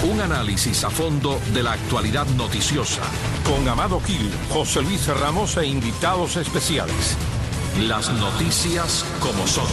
Un análisis a fondo de la actualidad noticiosa. Con Amado Gil, José Luis Ramos e invitados especiales. Las noticias como son.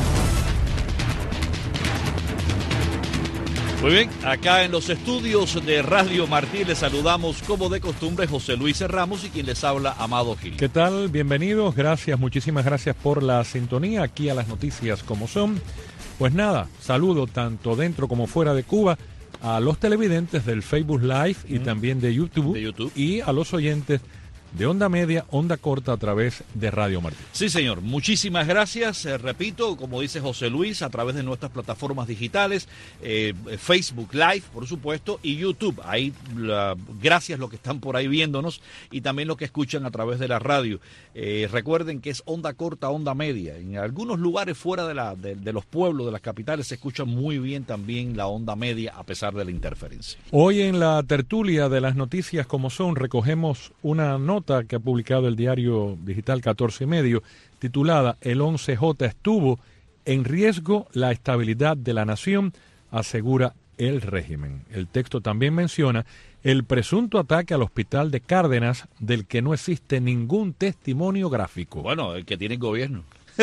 Muy bien, acá en los estudios de Radio Martí les saludamos como de costumbre José Luis Ramos y quien les habla Amado Gil. ¿Qué tal? Bienvenidos, gracias, muchísimas gracias por la sintonía aquí a las noticias como son. Pues nada, saludo tanto dentro como fuera de Cuba a los televidentes del Facebook Live y también de YouTube y a los oyentes de onda media, onda corta a través de Radio Martí. Sí, señor. Muchísimas gracias. Repito, como dice José Luis, a través de nuestras plataformas digitales, Facebook Live, por supuesto, y YouTube. Ahí, gracias los que están por ahí viéndonos y también los que escuchan a través de la radio. Recuerden que es onda corta, onda media. En algunos lugares fuera de los pueblos, de las capitales, se escucha muy bien también la onda media a pesar de la interferencia. Hoy en la tertulia de las noticias como son, recogemos una nota que ha publicado el diario digital 14 y medio, titulada "El 11J estuvo en riesgo la estabilidad de la nación", asegura el régimen. El texto también menciona el presunto ataque al hospital de Cárdenas, del que no existe ningún testimonio gráfico. Bueno, el que tiene el gobierno.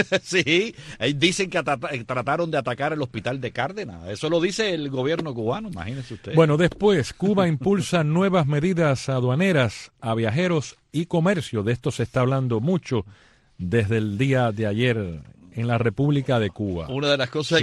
Sí, dicen que trataron de atacar el hospital de Cárdenas. Eso lo dice el gobierno cubano, imagínense ustedes. Bueno, después, Cuba impulsa nuevas medidas aduaneras a viajeros y comercio. De esto se está hablando mucho desde el día de ayer en la República de Cuba. Una de las cosas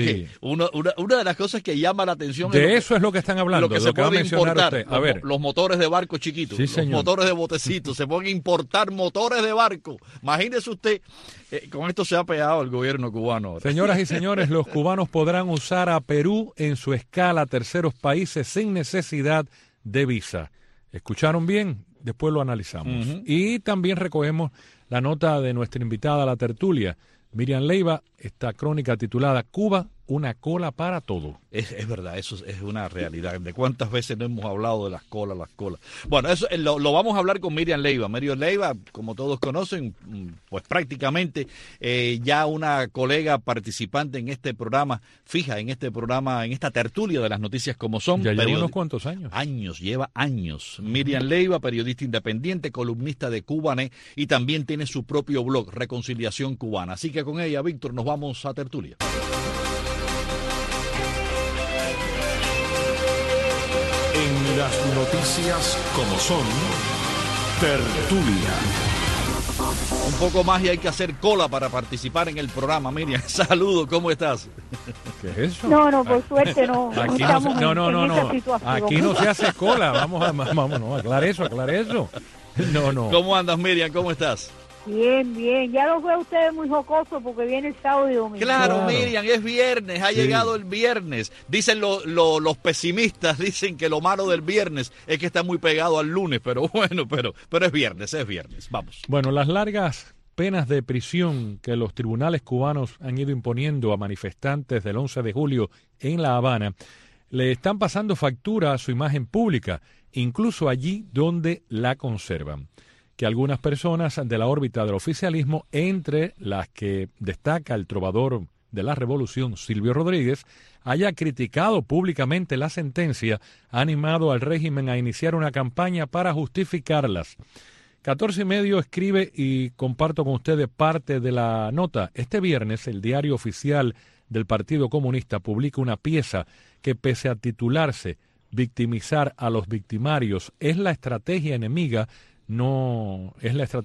una de las cosas que llama la atención de eso es lo que están hablando, lo que de se lo que va a puede mencionar importar, usted. A ver, los motores de barco chiquitos, sí, los motores de botecitos, se pueden importar motores de barco. Imagínese usted, con esto se ha pegado el gobierno cubano ahora. Señoras y señores, los cubanos podrán usar a Perú en su escala a terceros países sin necesidad de visa. ¿Escucharon bien? Después lo analizamos. Y también recogemos la nota de nuestra invitada a la tertulia, Miriam Leiva, esta crónica titulada "Cuba, una cola para todo". Es verdad, eso es una realidad. ¿De cuántas veces no hemos hablado de las colas? Bueno, eso lo vamos a hablar con Miriam Leiva. Miriam Leiva, como todos conocen, pues prácticamente ya una colega participante en este programa, fija en este programa, en esta tertulia de las noticias como son. Ya lleva unos cuantos años. Lleva años. Miriam Leiva, periodista independiente, columnista de Cubanet y también tiene su propio blog, Reconciliación Cubana. Así que con ella, Víctor, nos vamos a tertulia. En las noticias como son, tertulia. Un poco más y hay que hacer cola para participar en el programa. Miriam, saludos, ¿cómo estás? ¿Qué es eso? No, por suerte no. Aquí no. Aquí no se hace cola. Vamos, aclare eso. No. ¿Cómo andas, Miriam? ¿Cómo estás? Bien. Ya los veo ustedes muy jocosos porque viene el sábado y domingo. Claro, Miriam, es viernes, ha llegado el viernes. Dicen los pesimistas, dicen que lo malo del viernes es que está muy pegado al lunes, pero bueno, pero es viernes, vamos. Bueno, las largas penas de prisión que los tribunales cubanos han ido imponiendo a manifestantes del 11 de julio en La Habana le están pasando factura a su imagen pública, incluso allí donde la conservan. Que algunas personas de la órbita del oficialismo, entre las que destaca el trovador de la revolución Silvio Rodríguez, haya criticado públicamente la sentencia, ha animado al régimen a iniciar una campaña para justificarlas. 14 y medio escribe y comparto con ustedes parte de la nota. Este viernes el diario oficial del Partido Comunista publica una pieza que, pese a titularse "Victimizar a los victimarios es la estrategia enemiga", no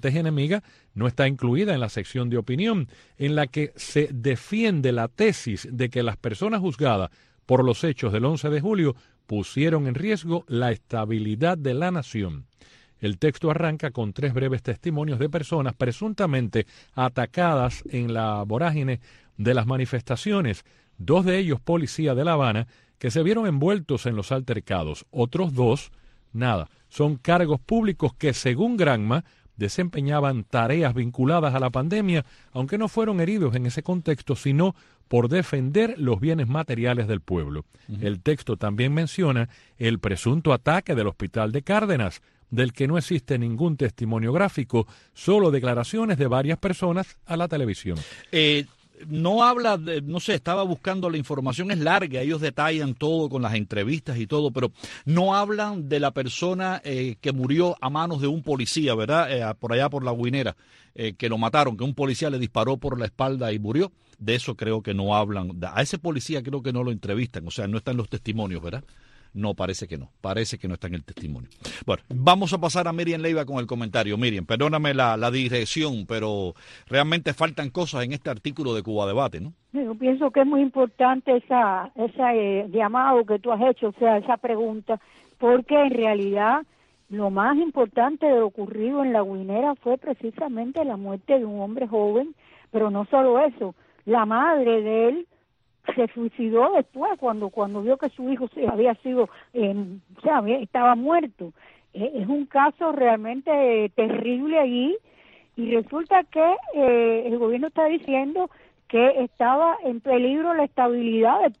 está incluida en la sección de opinión, en la que se defiende la tesis de que las personas juzgadas por los hechos del 11 de julio pusieron en riesgo la estabilidad de la nación. El texto arranca con 3 breves testimonios de personas presuntamente atacadas en la vorágine de las manifestaciones, 2 de ellos policía de La Habana, que se vieron envueltos en los altercados. Otros 2, nada. Son cargos públicos que, según Granma, desempeñaban tareas vinculadas a la pandemia, aunque no fueron heridos en ese contexto, sino por defender los bienes materiales del pueblo. El texto también menciona el presunto ataque del hospital de Cárdenas, del que no existe ningún testimonio gráfico, solo declaraciones de varias personas a la televisión. no habla, no sé, estaba buscando la información, es larga, ellos detallan todo con las entrevistas y todo, pero no hablan de la persona que murió a manos de un policía, ¿verdad? Por allá por La Guinera, que lo mataron, que un policía le disparó por la espalda y murió. De eso creo que no hablan. A ese policía creo que no lo entrevistan, o sea, no está en los testimonios, ¿verdad? No, parece que no está en el testimonio. Bueno, vamos a pasar a Miriam Leiva con el comentario. Miriam, perdóname la dirección, pero realmente faltan cosas en este artículo de Cuba Debate, ¿no? Yo pienso que es muy importante ese llamado que tú has hecho, o sea, esa pregunta, porque en realidad lo más importante de lo ocurrido en La Guinera fue precisamente la muerte de un hombre joven, pero no solo eso, la madre de él se suicidó después cuando vio que su hijo había sido, estaba muerto. Es un caso realmente terrible allí y resulta que el gobierno está diciendo que estaba en peligro la estabilidad del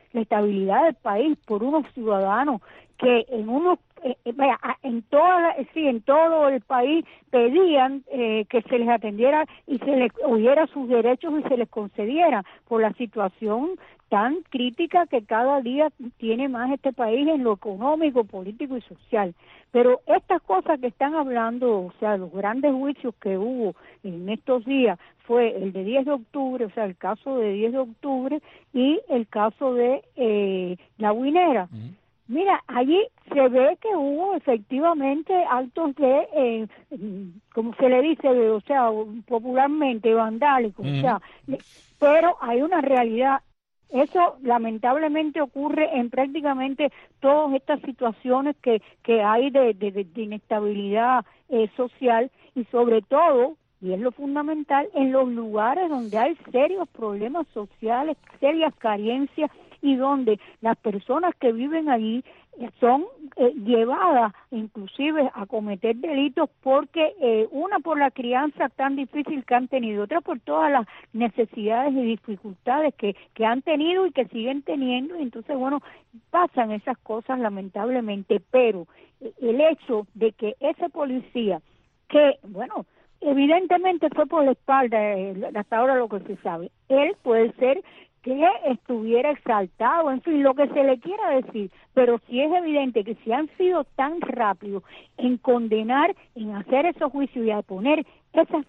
país por unos ciudadanos que en todo el país pedían que se les atendiera y se les oyera sus derechos y se les concediera por la situación tan crítica que cada día tiene más este país en lo económico, político y social. Pero estas cosas que están hablando, o sea, los grandes juicios que hubo en estos días, fue el de 10 de octubre, o sea, el caso de 10 de octubre y el caso de La Guinera. Mira, allí se ve que hubo efectivamente actos de, como se le dice, o sea, popularmente vandálicos, o sea, pero hay una realidad. Eso lamentablemente ocurre en prácticamente todas estas situaciones que hay de inestabilidad social y sobre todo, y es lo fundamental, en los lugares donde hay serios problemas sociales, serias carencias y donde las personas que viven allí son llevadas inclusive a cometer delitos porque una por la crianza tan difícil que han tenido, otra por todas las necesidades y dificultades que han tenido y que siguen teniendo, y entonces bueno, pasan esas cosas lamentablemente, pero el hecho de que ese policía que, bueno, evidentemente fue por la espalda, hasta ahora lo que se sabe, él puede ser que estuviera exaltado, en fin, lo que se le quiera decir, pero sí es evidente que si han sido tan rápidos en condenar, en hacer esos juicios y a poner esas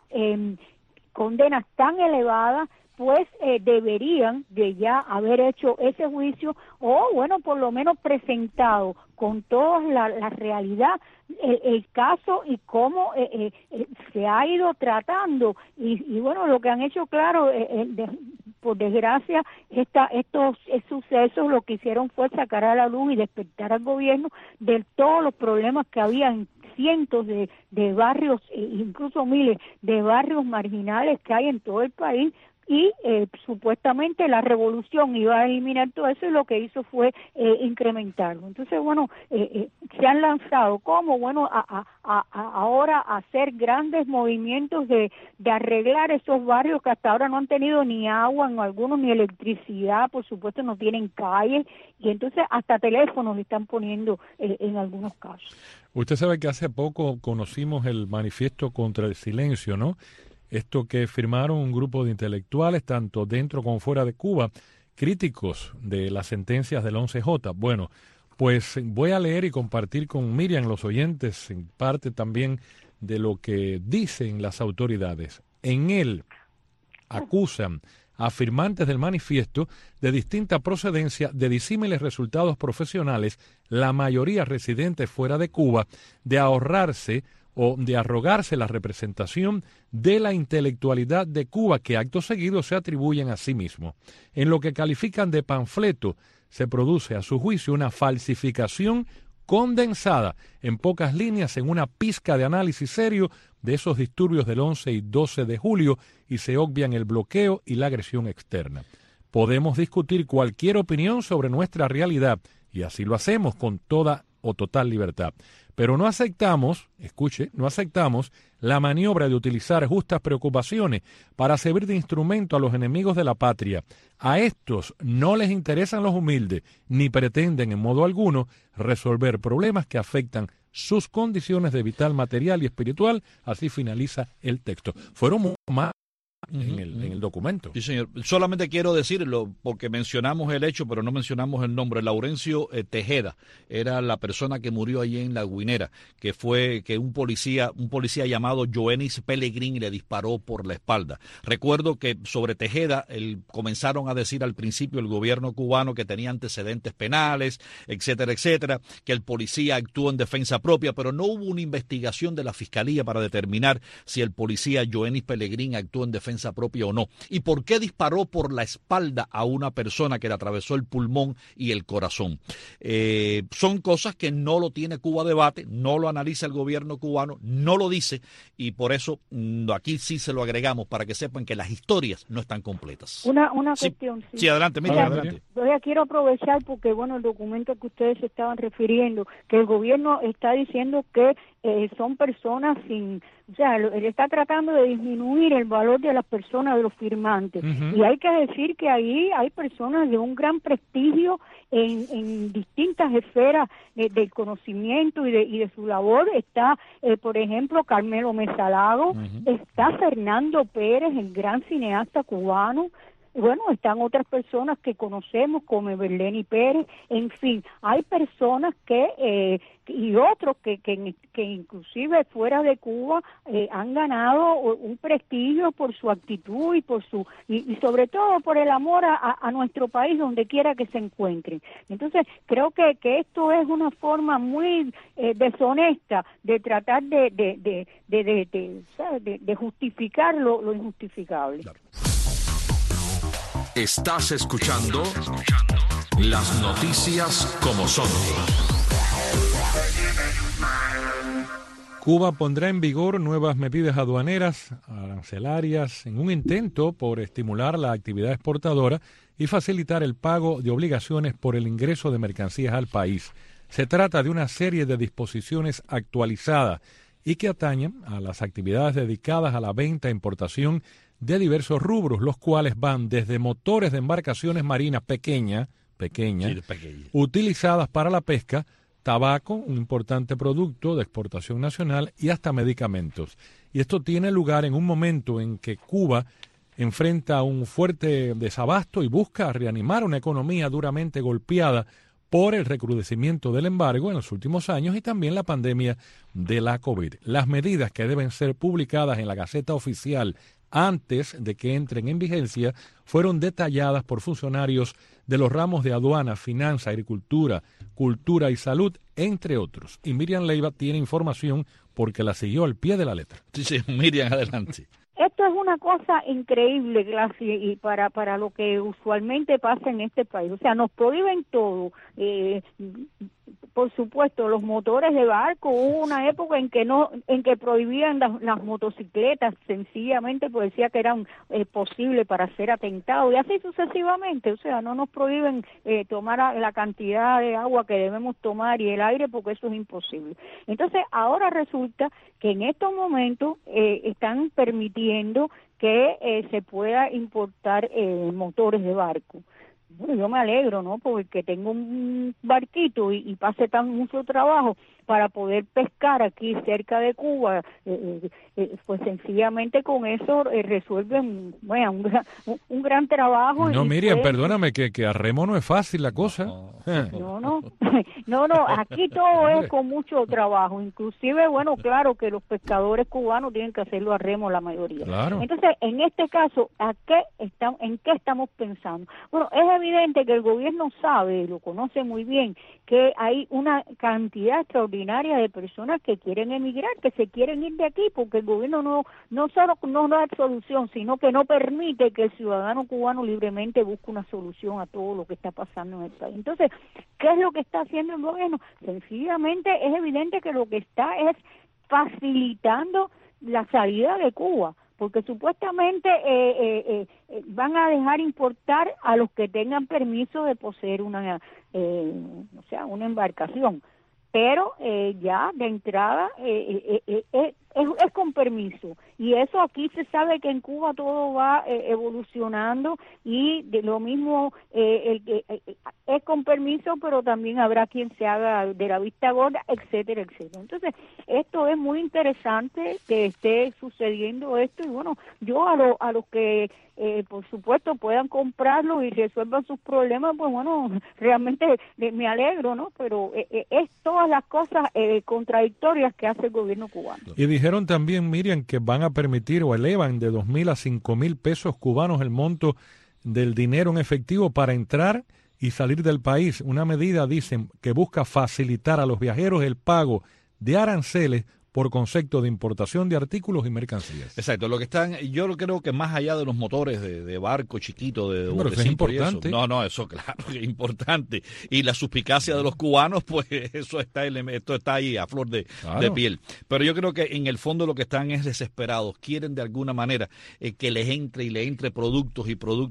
condenas tan elevadas, pues deberían de ya haber hecho ese juicio o, bueno, por lo menos presentado con toda la realidad el caso y cómo se ha ido tratando y bueno, lo que han hecho, claro, por desgracia, estos sucesos lo que hicieron fue sacar a la luz y despertar al gobierno de todos los problemas que había en cientos de barrios, incluso miles de barrios marginales que hay en todo el país, y supuestamente la revolución iba a eliminar todo eso y lo que hizo fue incrementarlo. Entonces, bueno, se han lanzado como, bueno, ahora a hacer grandes movimientos de arreglar esos barrios que hasta ahora no han tenido ni agua, en algunos ni electricidad, por supuesto no tienen calles, y entonces hasta teléfonos le están poniendo en algunos casos. Usted sabe que hace poco conocimos el manifiesto contra el silencio, ¿no? Esto que firmaron un grupo de intelectuales, tanto dentro como fuera de Cuba, críticos de las sentencias del 11J. Bueno, pues voy a leer y compartir con Miriam, los oyentes, en parte también de lo que dicen las autoridades. En él acusan a firmantes del manifiesto de distinta procedencia, de disímiles resultados profesionales, la mayoría residentes fuera de Cuba, de ahorrarse o de arrogarse la representación de la intelectualidad de Cuba que acto seguido se atribuyen a sí mismos. En lo que califican de panfleto, se produce a su juicio una falsificación condensada en pocas líneas en una pizca de análisis serio de esos disturbios del 11 y 12 de julio y se obvian el bloqueo y la agresión externa. Podemos discutir cualquier opinión sobre nuestra realidad y así lo hacemos con toda o total libertad. Pero no aceptamos, escuche, no aceptamos la maniobra de utilizar justas preocupaciones para servir de instrumento a los enemigos de la patria. A estos no les interesan los humildes, ni pretenden en modo alguno resolver problemas que afectan sus condiciones de vital material y espiritual. Así finaliza el texto. Fueron más en el documento. Sí, señor. Solamente quiero decirlo, porque mencionamos el hecho, pero no mencionamos el nombre. Laurencio Tejeda era la persona que murió allí en La Guinera, que fue que un policía llamado Joenis Pellegrini le disparó por la espalda. Recuerdo que sobre Tejeda comenzaron a decir al principio el gobierno cubano que tenía antecedentes penales, etcétera, etcétera, que el policía actuó en defensa propia, pero no hubo una investigación de la fiscalía para determinar si el policía Joenis Pellegrini actuó en defensa propia o no. ¿Y por qué disparó por la espalda a una persona que le atravesó el pulmón y el corazón? Son cosas que no lo tiene Cuba Debate, no lo analiza el gobierno cubano, no lo dice, y por eso aquí sí se lo agregamos para que sepan que las historias no están completas. Una cuestión. Sí, adelante, Miriam, adelante. Yo quiero aprovechar porque, bueno, el documento que ustedes se estaban refiriendo, que el gobierno está diciendo que son personas sin... O sea, él está tratando de disminuir el valor de las personas, de los firmantes. Y hay que decir que ahí hay personas de un gran prestigio en distintas esferas del conocimiento y de su labor. Está, por ejemplo, Carmelo Mesalago, está Fernando Pérez, el gran cineasta cubano. Bueno, están otras personas que conocemos como Berleni Pérez, en fin, hay personas y otros que inclusive fuera de Cuba han ganado un prestigio por su actitud y y sobre todo por el amor a nuestro país donde quiera que se encuentren. Entonces creo que esto es una forma muy deshonesta de tratar de justificar lo injustificable. Claro. Estás escuchando las noticias como son. Cuba pondrá en vigor nuevas medidas aduaneras, arancelarias, en un intento por estimular la actividad exportadora y facilitar el pago de obligaciones por el ingreso de mercancías al país. Se trata de una serie de disposiciones actualizadas y que atañen a las actividades dedicadas a la venta e importación de diversos rubros, los cuales van desde motores de embarcaciones marinas pequeñas, utilizadas para la pesca, tabaco, un importante producto de exportación nacional, y hasta medicamentos. Y esto tiene lugar en un momento en que Cuba enfrenta un fuerte desabasto y busca reanimar una economía duramente golpeada por el recrudecimiento del embargo en los últimos años y también la pandemia de la COVID. Las medidas que deben ser publicadas en la Gaceta Oficial antes de que entren en vigencia fueron detalladas por funcionarios de los ramos de aduana, finanza, agricultura, cultura y salud, entre otros. Y Miriam Leiva tiene información porque la siguió al pie de la letra. Sí, Miriam, adelante. Esto es una cosa increíble, Glacia, y para lo que usualmente pasa en este país. O sea, nos prohíben todo. Por supuesto, los motores de barco, hubo una época en que prohibían las motocicletas, sencillamente pues decía que eran posibles para ser atentados, y así sucesivamente. O sea, no nos prohíben tomar la cantidad de agua que debemos tomar y el aire, porque eso es imposible. Entonces, ahora resulta que en estos momentos están permitiendo que se pueda importar motores de barco. Bueno, yo me alegro, ¿no? Porque tengo un barquito y pase tan mucho trabajo para poder pescar aquí cerca de Cuba, pues sencillamente con eso resuelven un gran trabajo. No, Miriam, perdóname, que a remo no es fácil la cosa. No, aquí todo es con mucho trabajo, inclusive, bueno, claro que los pescadores cubanos tienen que hacerlo a remo la mayoría. Claro. Entonces, en este caso, ¿en qué estamos pensando? Bueno, es evidente que el gobierno sabe, lo conoce muy bien, que hay una cantidad extraordinaria de personas que quieren emigrar, que se quieren ir de aquí, porque el gobierno no solo no da solución, sino que no permite que el ciudadano cubano libremente busque una solución a todo lo que está pasando en el país. Entonces, ¿qué es lo que está haciendo el gobierno? Sencillamente es evidente que lo que está es facilitando la salida de Cuba, porque supuestamente van a dejar importar a los que tengan permiso de poseer una embarcación. pero ya de entrada es con permiso, y eso aquí se sabe que en Cuba todo va evolucionando, y de lo mismo es con permiso, pero también habrá quien se haga de la vista gorda, etcétera, etcétera. Entonces, esto es muy interesante que esté sucediendo esto, y bueno, yo a los que por supuesto puedan comprarlo y resuelvan sus problemas, pues bueno, realmente me alegro, ¿no? Pero es todas las cosas contradictorias que hace el gobierno cubano. Y dijeron también, Miriam, que van a permitir o elevan de 2.000 a 5.000 pesos cubanos el monto del dinero en efectivo para entrar y salir del país. Una medida, dicen, que busca facilitar a los viajeros el pago de aranceles por concepto de importación de artículos y mercancías. Exacto, lo que están, yo creo que más allá de los motores de barco chiquito, de pero eso es importante. Eso claro que es importante. Y la suspicacia de los cubanos, pues esto está ahí a flor de piel. Pero yo creo que en el fondo lo que están es desesperados. Quieren de alguna manera que les entre y le entre productos,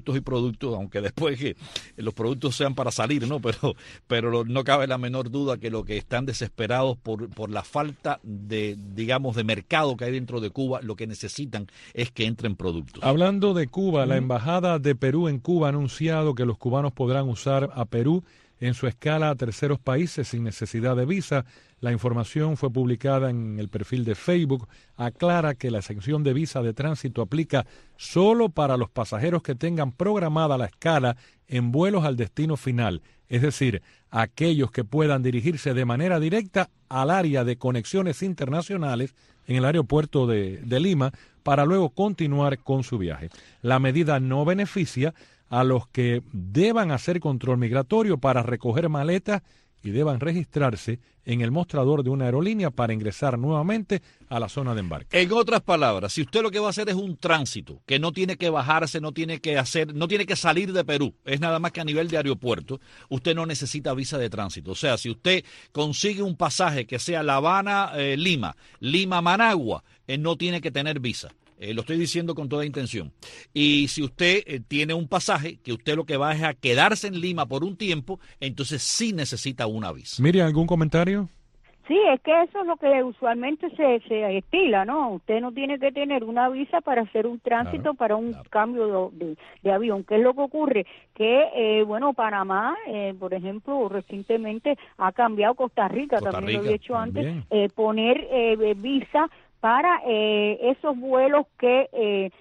aunque después que los productos sean para salir, ¿no? Pero no cabe la menor duda que lo que están desesperados por la falta de mercado que hay dentro de Cuba, lo que necesitan es que entren productos. Hablando de Cuba, la Embajada de Perú en Cuba ha anunciado que los cubanos podrán usar a Perú en su escala a terceros países sin necesidad de visa. La información fue publicada en el perfil de Facebook. Aclara que la exención de visa de tránsito aplica solo para los pasajeros que tengan programada la escala en vuelos al destino final, es decir, aquellos que puedan dirigirse de manera directa al área de conexiones internacionales en el aeropuerto de Lima para luego continuar con su viaje. La medida no beneficia a los que deban hacer control migratorio para recoger maletas y deban registrarse en el mostrador de una aerolínea para ingresar nuevamente a la zona de embarque. En otras palabras, si usted lo que va a hacer es un tránsito, que no tiene que bajarse, no tiene que salir de Perú, es nada más que a nivel de aeropuerto, usted no necesita visa de tránsito. O sea, si usted consigue un pasaje que sea La Habana-Lima, Lima-Managua, no tiene que tener visa. Lo estoy diciendo con toda intención. Y si usted tiene un pasaje que usted lo que va es a quedarse en Lima por un tiempo, entonces sí necesita una visa. Miriam, ¿algún comentario? Sí, es que eso es lo que usualmente se estila, ¿no? Usted no tiene que tener una visa para hacer un tránsito, para un cambio de avión. ¿Qué es lo que ocurre? Que, Panamá, por ejemplo, recientemente ha cambiado, Costa Rica también lo había hecho antes, poner visa para esos vuelos que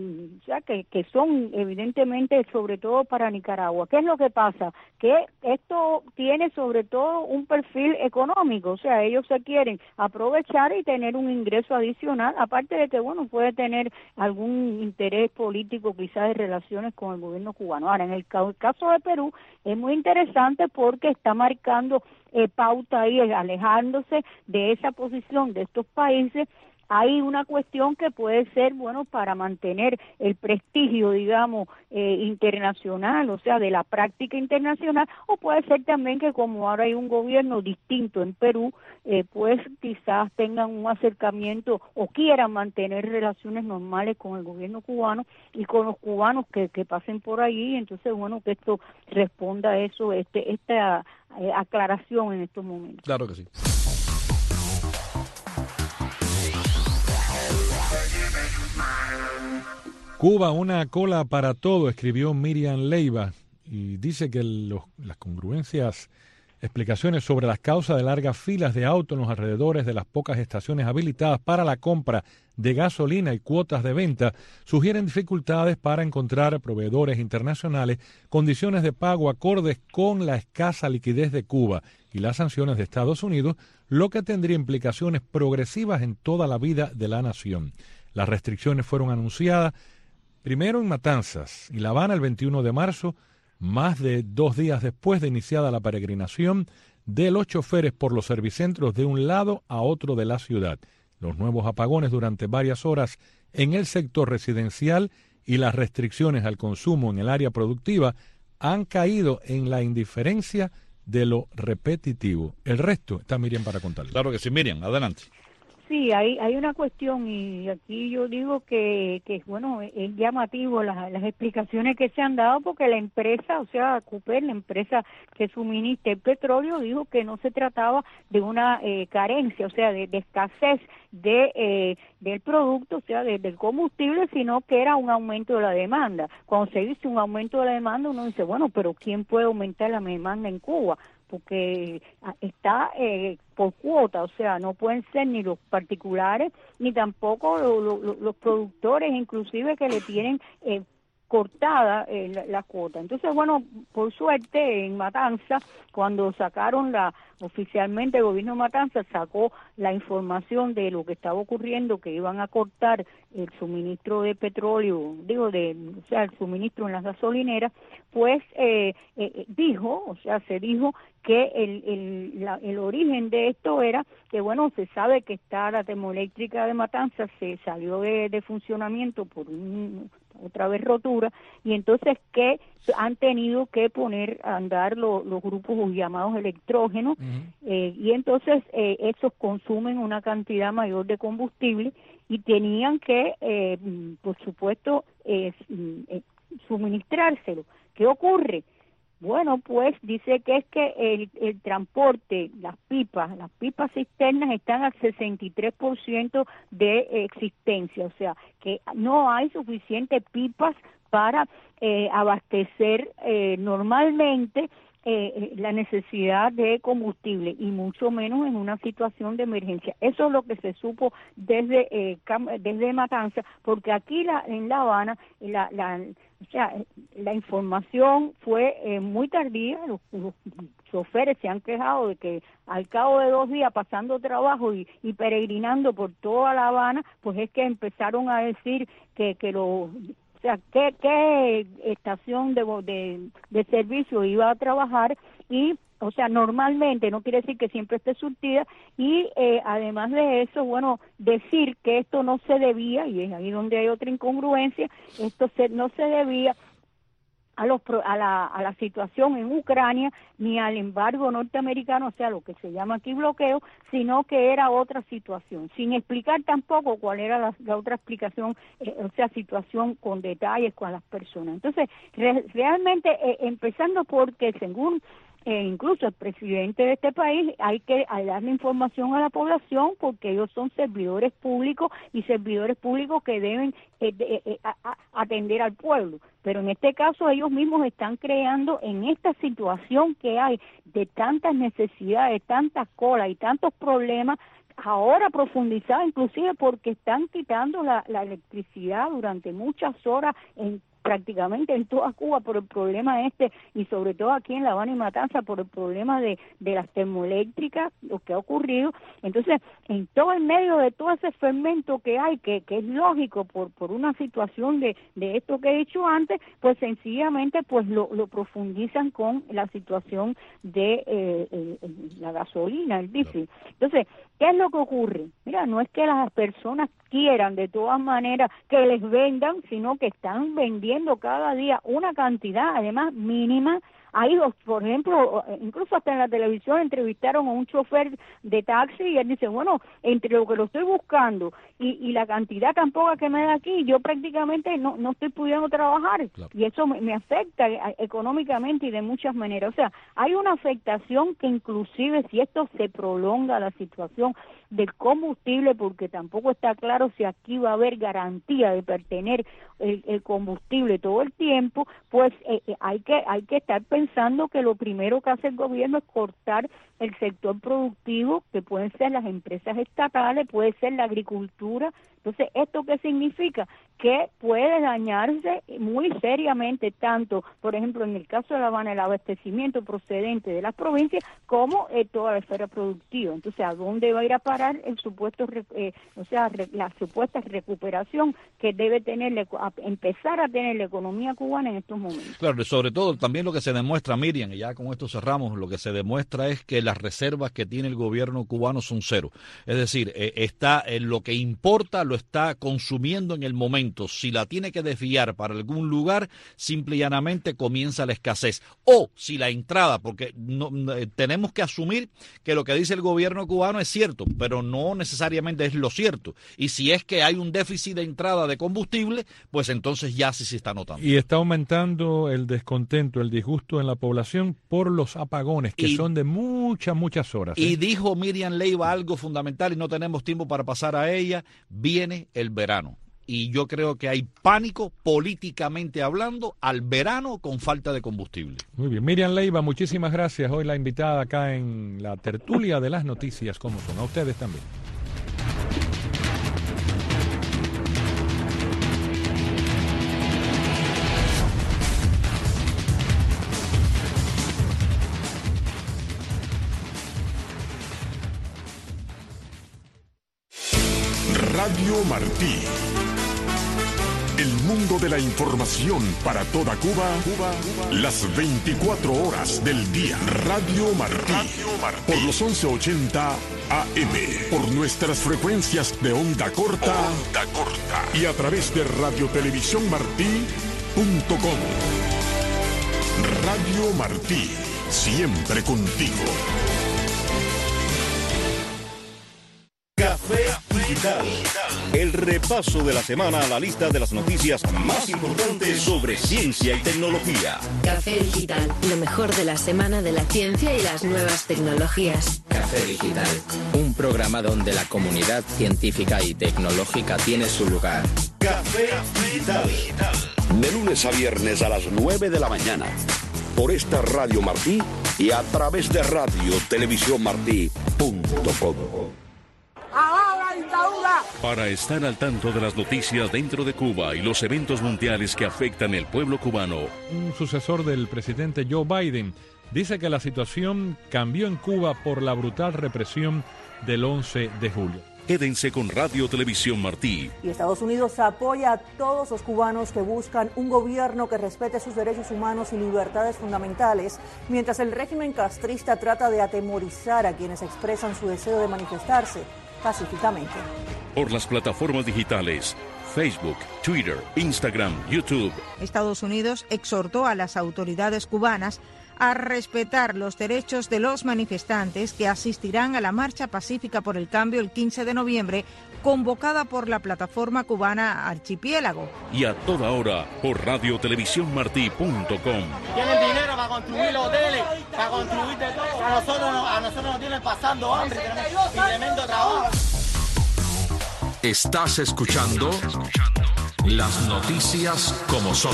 son evidentemente sobre todo para Nicaragua. ¿Qué es lo que pasa? Que esto tiene sobre todo un perfil económico, o sea, ellos se quieren aprovechar y tener un ingreso adicional, aparte de que, puede tener algún interés político quizás de relaciones con el gobierno cubano. Ahora, en el caso de Perú es muy interesante porque está marcando pauta ahí, alejándose de esa posición de estos países. Hay una cuestión que puede ser, para mantener el prestigio, internacional, o sea, de la práctica internacional, o puede ser también que como ahora hay un gobierno distinto en Perú, pues quizás tengan un acercamiento o quieran mantener relaciones normales con el gobierno cubano y con los cubanos que pasen por allí. Entonces, que esto responda a eso, esta aclaración en estos momentos. Claro que sí. Cuba, una cola para todo, escribió Miriam Leiva, y dice que las congruencias, explicaciones sobre las causas de largas filas de autos en los alrededores de las pocas estaciones habilitadas para la compra de gasolina y cuotas de venta sugieren dificultades para encontrar proveedores internacionales, condiciones de pago acordes con la escasa liquidez de Cuba y las sanciones de Estados Unidos, lo que tendría implicaciones progresivas en toda la vida de la nación. Las restricciones fueron anunciadas primero en Matanzas y La Habana el 21 de marzo, más de 2 días después de iniciada la peregrinación de los choferes por los servicentros de un lado a otro de la ciudad. Los nuevos apagones durante varias horas en el sector residencial y las restricciones al consumo en el área productiva han caído en la indiferencia de lo repetitivo. El resto está Miriam para contarle. Claro que sí, Miriam, adelante. Sí, hay una cuestión y aquí yo digo que bueno, es llamativo las explicaciones que se han dado porque la empresa, o sea, Cooper, la empresa que suministra el petróleo, dijo que no se trataba de una carencia, o sea, de escasez del producto, o sea, del combustible, sino que era un aumento de la demanda. Cuando se dice un aumento de la demanda, uno dice, bueno, pero ¿quién puede aumentar la demanda en Cuba? Porque está por cuota, o sea, no pueden ser ni los particulares ni tampoco los productores, inclusive que le tienen cortada la cuota. Entonces, bueno, por suerte en Matanzas, cuando sacaron oficialmente el gobierno de Matanzas sacó la información de lo que estaba ocurriendo, que iban a cortar el suministro de petróleo, o sea, el suministro en las gasolineras, pues se dijo que el origen de esto era que, bueno, se sabe que la termoeléctrica de Matanzas se salió de funcionamiento por otra vez rotura, y entonces que han tenido que poner a andar los grupos llamados electrógenos, y entonces esos consumen una cantidad mayor de combustible y tenían que, por supuesto, suministrárselo. ¿Qué ocurre? Bueno, pues dice que es que el transporte, las pipas cisternas están al 63% de existencia, o sea, que no hay suficientes pipas para abastecer normalmente la necesidad de combustible y mucho menos en una situación de emergencia. Eso es lo que se supo desde Matanzas, porque aquí en La Habana la información fue muy tardía. Los choferes se han quejado de que al cabo de 2 días pasando trabajo y peregrinando por toda La Habana, pues es que empezaron a decir que o sea, qué estación de servicio iba a trabajar y, o sea, normalmente, no quiere decir que siempre esté surtida, y además de eso, bueno, decir que esto no se debía, y es ahí donde hay otra incongruencia, no se debía a la situación en Ucrania ni al embargo norteamericano, o sea, lo que se llama aquí bloqueo, sino que era otra situación, sin explicar tampoco cuál era la otra explicación, o sea, situación con detalles con las personas. Entonces, realmente, empezando porque según incluso el presidente de este país, hay que darle información a la población porque ellos son servidores públicos y servidores públicos que deben atender al pueblo. Pero en este caso ellos mismos están creando en esta situación que hay de tantas necesidades, tantas colas y tantos problemas, ahora profundizada inclusive porque están quitando la electricidad durante muchas horas prácticamente en toda Cuba por el problema y sobre todo aquí en La Habana y Matanzas por el problema de las termoeléctricas, lo que ha ocurrido. Entonces, en todo el medio de todo ese fermento que hay, que es lógico por una situación de esto que he dicho antes, pues sencillamente pues lo profundizan con la situación de la gasolina, el diésel. Entonces, ¿qué es lo que ocurre? Mira, no es que las personas quieran de todas maneras que les vendan, sino que están vendiendo cada día una cantidad, además mínima. Hay, por ejemplo, incluso hasta en la televisión entrevistaron a un chofer de taxi y él dice, bueno, entre lo que lo estoy buscando y la cantidad tan poca que me da aquí, yo prácticamente no estoy pudiendo trabajar. Claro. Y eso me afecta económicamente y de muchas maneras. O sea, hay una afectación que inclusive si esto se prolonga la situación del combustible, porque tampoco está claro si aquí va a haber garantía de pertener el combustible todo el tiempo, pues hay que estar pensando que lo primero que hace el gobierno es cortar el sector productivo, que pueden ser las empresas estatales, puede ser la agricultura. Entonces, ¿esto qué significa? Que puede dañarse muy seriamente tanto, por ejemplo, en el caso de La Habana, el abastecimiento procedente de las provincias, como toda la esfera productiva. Entonces, ¿a dónde va a ir a parar el supuesto, la supuesta recuperación que debe empezar a tener la economía cubana en estos momentos? Claro, sobre todo también lo que se demuestra, Miriam, y ya con esto cerramos, lo que se demuestra es que las reservas que tiene el gobierno cubano son cero. Es decir, está lo que importa lo está consumiendo en el momento, si la tiene que desviar para algún lugar, simple y llanamente comienza la escasez. O si la entrada, porque tenemos que asumir que lo que dice el gobierno cubano es cierto, pero no necesariamente es lo cierto. Y si es que hay un déficit de entrada de combustible, pues entonces ya sí se está notando. Y está aumentando el descontento, el disgusto en la población por los apagones, que son de muchas horas. Y dijo Miriam Leiva algo fundamental y no tenemos tiempo para pasar a ella: viene el verano. Y yo creo que hay pánico, políticamente hablando, al verano con falta de combustible. Muy bien. Miriam Leiva, muchísimas gracias. Hoy la invitada acá en la tertulia de las noticias, como son. A ustedes también. Radio Martí. El mundo de la información para toda Cuba, las 24 horas del día. Radio Martí. Por los 1180 AM. Por nuestras frecuencias de onda corta. Y a través de radiotelevisiónmartí.com. Radio Martí. Siempre contigo. Café Digital. El repaso de la semana a la lista de las noticias más importantes sobre ciencia y tecnología. Café Digital, lo mejor de la semana de la ciencia y las nuevas tecnologías. Café Digital, un programa donde la comunidad científica y tecnológica tiene su lugar. Café Digital. De lunes a viernes a las 9 de la mañana. Por esta Radio Martí y a través de radiotelevisiónmartí.com. Para estar al tanto de las noticias dentro de Cuba y los eventos mundiales que afectan el pueblo cubano. Un sucesor del presidente Joe Biden dice que la situación cambió en Cuba por la brutal represión del 11 de julio. Quédense con Radio Televisión Martí. Y Estados Unidos apoya a todos los cubanos que buscan un gobierno que respete sus derechos humanos y libertades fundamentales, mientras el régimen castrista trata de atemorizar a quienes expresan su deseo de manifestarse pacíficamente. Por las plataformas digitales Facebook, Twitter, Instagram, YouTube. Estados Unidos exhortó a las autoridades cubanas a respetar los derechos de los manifestantes que asistirán a la marcha pacífica por el cambio el 15 de noviembre, convocada por la plataforma cubana Archipiélago. Y a toda hora por radiotelevisiónmartí.com. Tienen dinero para construir los hoteles, para construir de todo. A nosotros nos tienen pasando hambre, tenemos tremendo trabajo. Estás escuchando las noticias como son.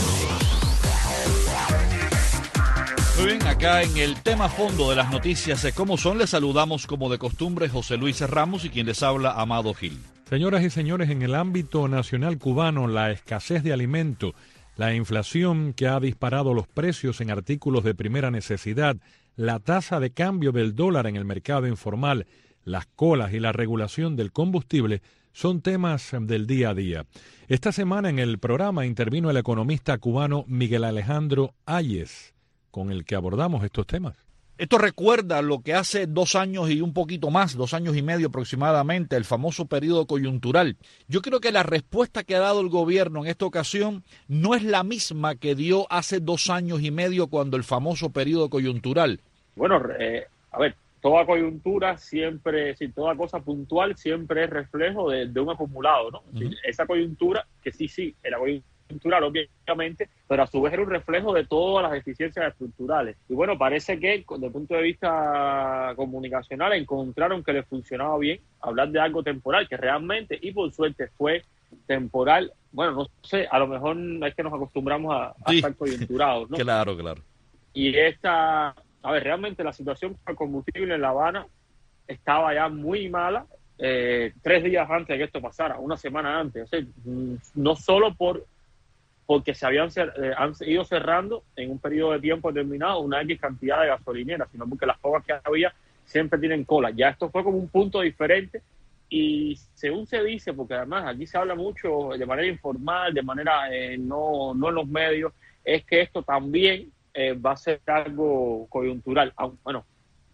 Muy bien, acá en el tema fondo de las noticias como son, les saludamos como de costumbre José Luis Ramos y quien les habla, Amado Gil. Señoras y señores, en el ámbito nacional cubano, la escasez de alimentos, la inflación que ha disparado los precios en artículos de primera necesidad, la tasa de cambio del dólar en el mercado informal, las colas y la regulación del combustible son temas del día a día. Esta semana en el programa intervino el economista cubano Miguel Alejandro Ayes, con el que abordamos estos temas. Esto recuerda lo que hace 2 años y un poquito más, 2 años y medio aproximadamente, el famoso periodo coyuntural. Yo creo que la respuesta que ha dado el gobierno en esta ocasión no es la misma que dio hace 2 años y medio cuando el famoso periodo coyuntural. Bueno, a ver, toda coyuntura siempre, si toda cosa puntual siempre es reflejo de un acumulado, ¿no? Uh-huh. Esa coyuntura, que sí, era coyuntural obviamente, pero a su vez era un reflejo de todas las deficiencias estructurales. Y bueno, parece que desde el punto de vista comunicacional encontraron que les funcionaba bien hablar de algo temporal, que realmente, y por suerte fue temporal. Bueno, no sé, a lo mejor es que nos acostumbramos a estar coyunturados, ¿no? Claro. Y realmente la situación con el combustible en La Habana estaba ya muy mala 3 días antes de que esto pasara, 1 semana antes. O sea, no solo porque se han ido cerrando en un periodo de tiempo determinado una X cantidad de gasolineras, sino porque las pocas que había siempre tienen cola. Ya esto fue como un punto diferente y según se dice, porque además aquí se habla mucho de manera informal, de manera no en los medios, es que esto también va a ser algo coyuntural. Bueno,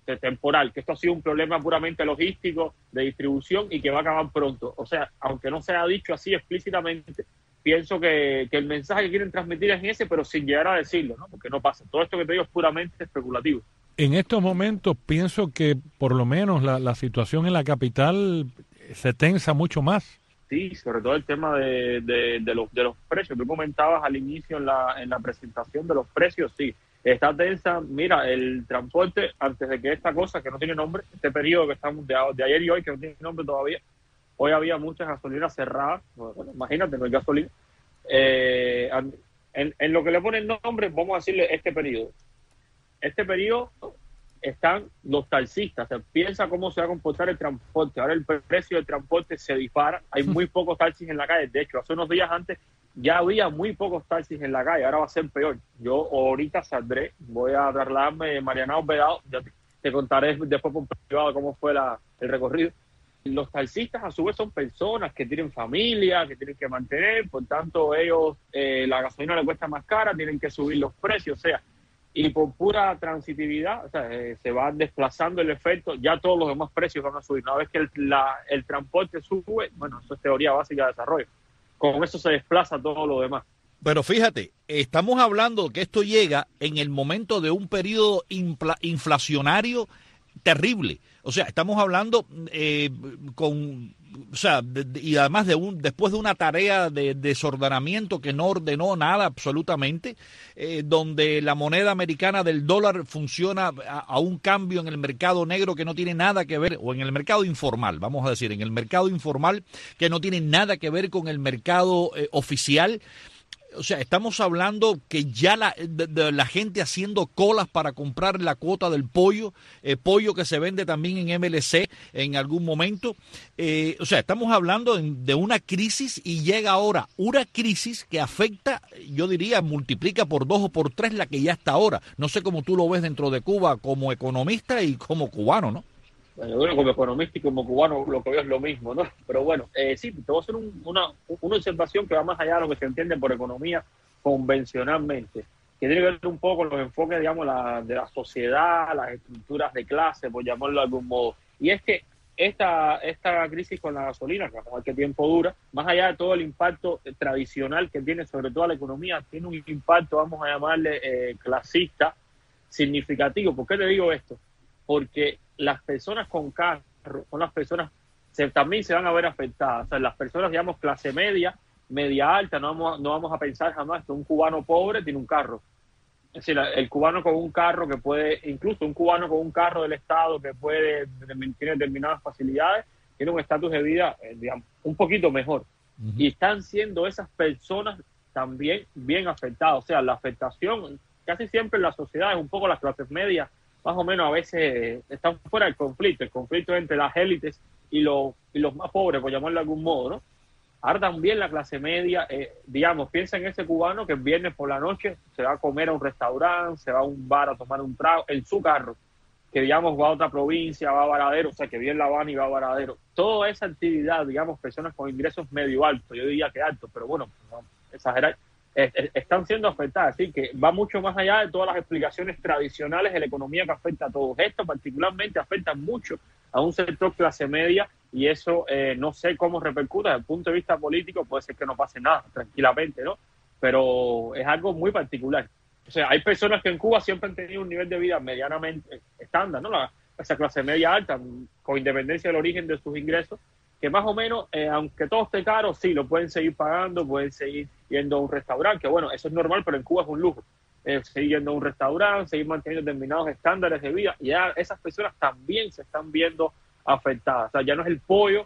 temporal, que esto ha sido un problema puramente logístico, de distribución y que va a acabar pronto. O sea, aunque no se ha dicho así explícitamente, pienso que el mensaje que quieren transmitir es ese, pero sin llegar a decirlo, ¿no? Porque no pasa. Todo esto que te digo es puramente especulativo. En estos momentos pienso que por lo menos la situación en la capital se tensa mucho más. Sí, sobre todo el tema de los precios. Tú comentabas al inicio en la presentación de los precios, sí. Está tensa. Mira, el transporte, antes de que esta cosa, que no tiene nombre, este periodo que estamos de ayer y hoy, que no tiene nombre todavía, hoy había muchas gasolineras cerradas. Bueno, imagínate, no hay gasolina. En lo que le ponen nombre, vamos a decirle este periodo. Este periodo están los taxistas. O sea, piensa cómo se va a comportar el transporte. Ahora el precio del transporte se dispara. Hay muy pocos taxis en la calle. De hecho, hace unos días antes ya había muy pocos taxis en la calle. Ahora va a ser peor. Yo ahorita saldré, voy a trasladarme de Mariana Vedado. Ya te contaré después por privado cómo fue el recorrido. Los taxistas a su vez son personas que tienen familia, que tienen que mantener. Por tanto, ellos, la gasolina les cuesta más cara, tienen que subir los precios. O sea, y por pura transitividad, o sea, se va desplazando el efecto, ya todos los demás precios van a subir. Una vez que el transporte sube, bueno, eso es teoría básica de desarrollo. Con eso se desplaza todo lo demás. Pero fíjate, estamos hablando que esto llega en el momento de un periodo inflacionario terrible. O sea, estamos hablando y además después de una tarea de desordenamiento que no ordenó nada absolutamente, donde la moneda americana del dólar funciona a un cambio en el mercado negro que no tiene nada que ver, o en el mercado informal, vamos a decir, en el mercado informal que no tiene nada que ver con el mercado oficial. O sea, estamos hablando que ya la gente haciendo colas para comprar la cuota del pollo que se vende también en MLC en algún momento. O sea, estamos hablando de una crisis y llega ahora una crisis que afecta, yo diría, multiplica por 2 o por 3 la que ya está ahora. No sé cómo tú lo ves dentro de Cuba como economista y como cubano, ¿no? Bueno, como economista y como cubano lo que veo es lo mismo, ¿no? Pero bueno, sí, te voy a hacer una observación que va más allá de lo que se entiende por economía convencionalmente, que tiene que ver un poco con los enfoques, digamos, de la sociedad, las estructuras de clase, por llamarlo de algún modo. Y es que esta crisis con la gasolina, que vamos a ver qué tiempo dura, más allá de todo el impacto tradicional que tiene sobre toda la economía, tiene un impacto, vamos a llamarle, clasista, significativo. ¿Por qué te digo esto? Porque las personas con carro son las personas también se van a ver afectadas. O sea, las personas, digamos, clase media alta, no vamos a pensar jamás que un cubano pobre tiene un carro. Es decir, el cubano con un carro que puede, incluso un cubano con un carro del Estado que tiene determinadas facilidades, tiene un estatus de vida, digamos, un poquito mejor. Uh-huh. Y están siendo esas personas también bien afectadas. O sea, la afectación casi siempre en la sociedad es un poco las clases medias, más o menos a veces están fuera del conflicto. El conflicto entre las élites y los más pobres, por llamarlo de algún modo, ¿no? Ahora también la clase media, digamos, piensa en ese cubano que el viernes por la noche se va a comer a un restaurante, se va a un bar a tomar un trago en su carro, que digamos va a otra provincia, va a Varadero, o sea, que viene La Habana y va a Varadero. Toda esa actividad, digamos, personas con ingresos medio altos, yo diría que altos, pero bueno, no exagerar, están siendo afectadas, así que va mucho más allá de todas las explicaciones tradicionales de la economía que afecta a todos. Esto particularmente afecta mucho a un sector clase media y eso no sé cómo repercuta desde el punto de vista político. Puede ser que no pase nada tranquilamente, ¿no? Pero es algo muy particular. O sea, hay personas que en Cuba siempre han tenido un nivel de vida medianamente estándar, ¿no? Esa clase media alta, con independencia del origen de sus ingresos, que más o menos, aunque todo esté caro, sí, lo pueden seguir pagando, pueden seguir yendo a un restaurante, que bueno, eso es normal, pero en Cuba es un lujo. Seguir yendo a un restaurante, seguir manteniendo determinados estándares de vida, y ya esas personas también se están viendo afectadas. O sea, ya no es el pollo